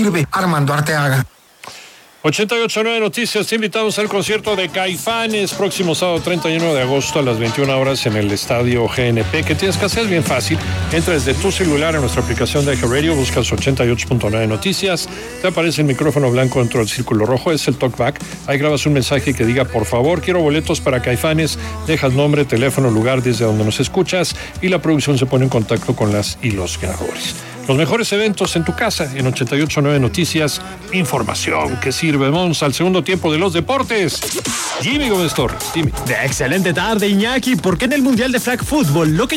sirve Armando Arteaga. 88.9 Noticias, te invitamos al concierto de Caifanes próximo sábado 31 de agosto a las 21 horas en el estadio GNP. ¿Qué tienes que hacer? Es bien fácil. Entra desde tu celular en nuestra aplicación de Radio, buscas 88.9 Noticias, te aparece el micrófono blanco dentro del círculo rojo, es el talkback. Ahí grabas un mensaje que diga, por favor, quiero boletos para Caifanes, dejas nombre, teléfono, lugar desde donde nos escuchas y la producción se pone en contacto con las y los ganadores. Los mejores eventos en tu casa en 88.9 Noticias, información que sirve. Vamos al segundo tiempo de los deportes. Jimmy Gómez Torres, Jimmy. Excelente tarde, Iñaki, porque en el Mundial de Flag Football lo que